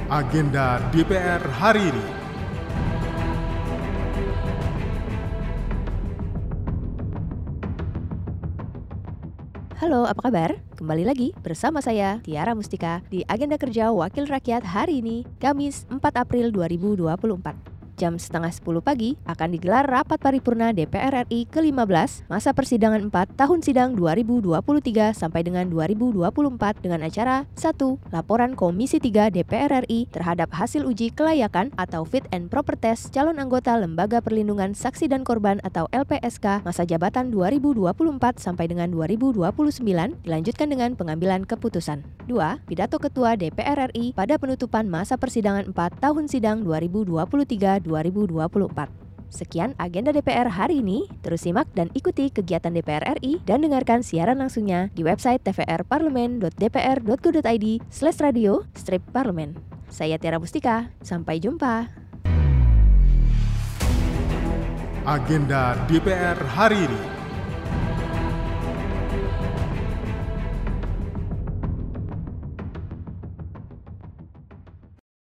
Agenda DPR hari ini. Halo, apa kabar? Kembali lagi bersama saya, Tiara Mustika, di Agenda Kerja Wakil Rakyat hari ini, Kamis 4 April 2024. Jam setengah 10 pagi akan digelar rapat paripurna DPR RI ke-15 masa persidangan 4 tahun sidang 2023 sampai dengan 2024 dengan acara 1. Laporan Komisi 3 DPR RI terhadap hasil uji kelayakan atau Fit and Proper Test calon anggota Lembaga Perlindungan Saksi dan Korban atau LPSK masa jabatan 2024 sampai dengan 2029 dilanjutkan dengan pengambilan keputusan. 2. Pidato Ketua DPR RI pada penutupan masa persidangan 4 tahun sidang 2023-2024. Sekian agenda DPR hari ini. Terus simak dan ikuti kegiatan DPR RI dan dengarkan siaran langsungnya di website tvrparlemen.dpr.go.id/radio/parlemen. Saya Tiara Mustika. Sampai jumpa. Agenda DPR hari ini.